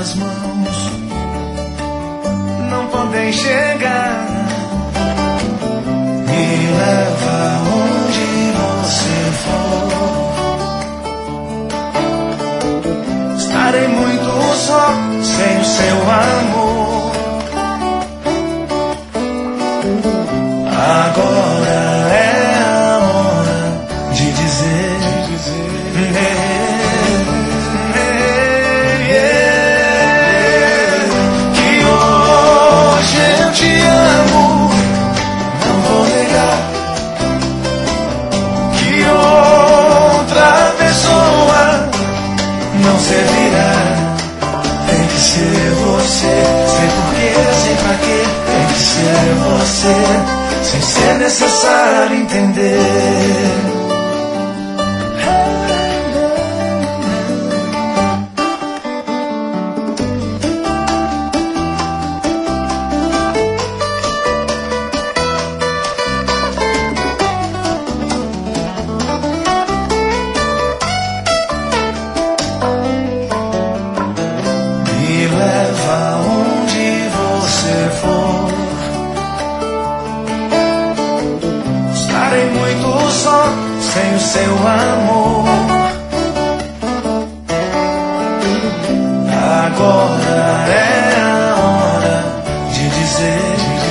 minhas mãos não podem chegar. Me leva onde você for. Estarei muito só sem o seu amor. Agora é a hora de dizer que hoje eu te amo. Não vou negar que outra pessoa não servirá. Tem que ser você, sem porquê, sem pra quê. Tem que ser você, sem ser necessário entender. Me leva onde você for. Estarei muito só sem o seu amor. Agora é a hora de dizer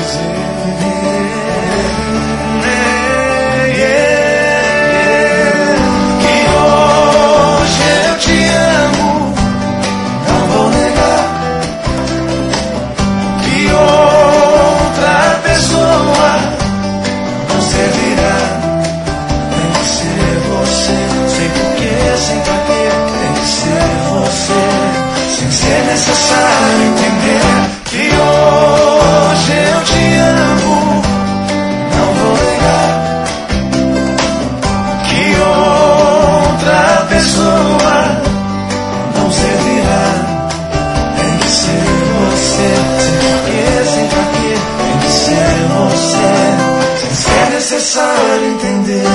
que hoje eu te amo. Não vou negar que outra pessoa não servirá. Tem que ser você, sem porquê, sem pra quê. Tem que ser você, sem ser necessário entender que hoje eu te amo. Não vou negar que outra pessoa não servirá. Tem que ser você, sem porquê, sem pra quê. Tem que ser você, sem ser necessário entender.